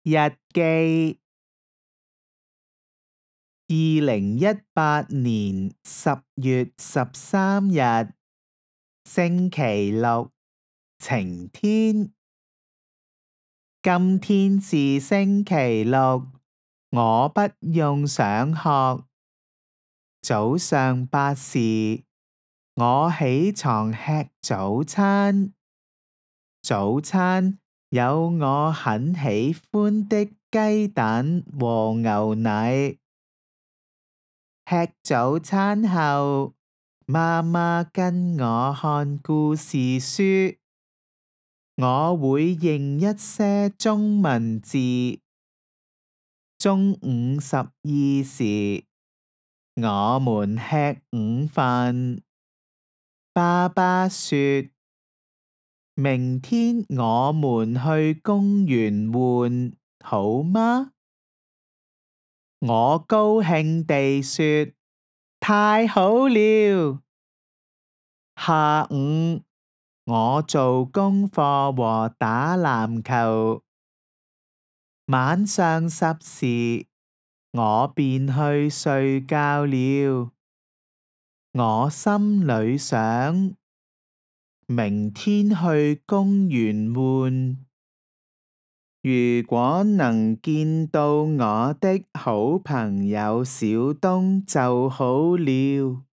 日記2018年10月13日，星期六，晴天。今天是星期六，我不用上學。早上8時，我起床吃早餐。早餐有我很喜歡的雞蛋和牛奶。吃早餐後，媽媽跟我看故事書。我會認一些中文字。中午12時，我們吃午飯。爸爸說，明天我們去公園玩，好嗎？我高興地說，太好了！下午，我做功課和打籃球。晚上10時，我便去睡覺了。我心裏想，明天去公園玩。如果能見到我的好朋友小東就好了。